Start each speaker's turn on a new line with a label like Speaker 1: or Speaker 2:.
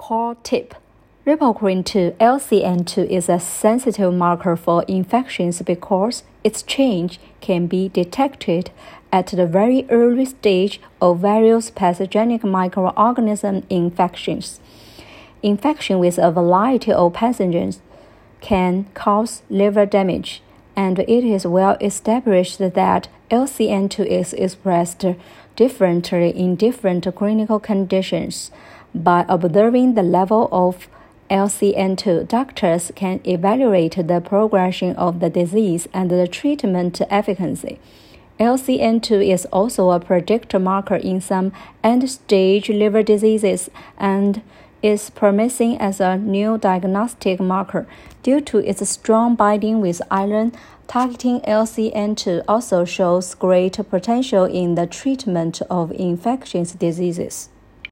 Speaker 1: Core tip. Ripocrine 2 (LCN2) is a sensitive marker for infections because its change can be detected at the very early stage of various pathogenic microorganism infections. Infection with a variety of pathogens can cause liver damage, and it is well established that LCN2 is expressed differently in different clinical conditions. By observing the level of LCN2, doctors can evaluate the progression of the disease and the treatment efficacy. LCN2 is also a predictor marker in some end-stage liver diseases and is promising as a new diagnostic marker due to its strong binding with iron. Targeting LCN2 also shows great potential in the treatment of infectious diseases.